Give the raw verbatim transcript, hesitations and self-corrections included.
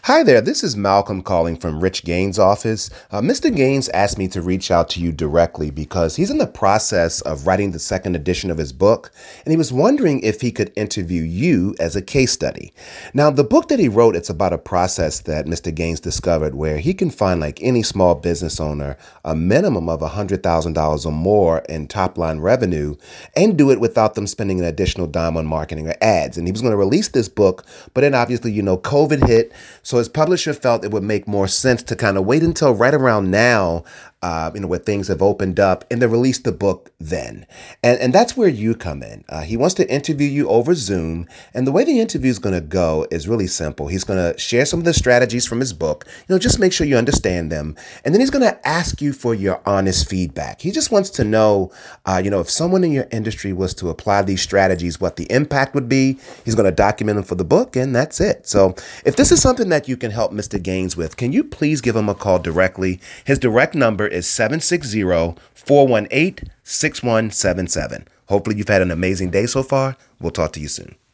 Hi there, this is Malcolm calling from Rich Gaines' office. Uh, Mister Gaines asked me to reach out to you directly because he's in the process of writing the second edition of his book, and he was wondering if he could interview you as a case study. Now, the book that he wrote, it's about a process that Mister Gaines discovered where he can find, like any small business owner, a minimum of one hundred thousand dollars or more in top-line revenue and do it without them spending an additional dime on marketing or ads. And he was going to release this book, but then obviously, you know, COVID hit, so his publisher felt it would make more sense to kind of wait until right around now, uh, you know, where things have opened up, and to release the book then. And and that's where you come in. Uh, he wants to interview you over Zoom, and the way the interview is going to go is really simple. He's going to share some of the strategies from his book, you know, just make sure you understand them, and then he's going to ask you for your honest feedback. He just wants to know, uh, you know, if someone in your industry was to apply these strategies, what the impact would be. He's going to document them for the book, and that's it. So if this is something that you can help Mister Gaines with, can you please give him a call directly? His direct number is seven six zero, four one eight, six one seven seven. Hopefully you've had an amazing day so far. We'll talk to you soon.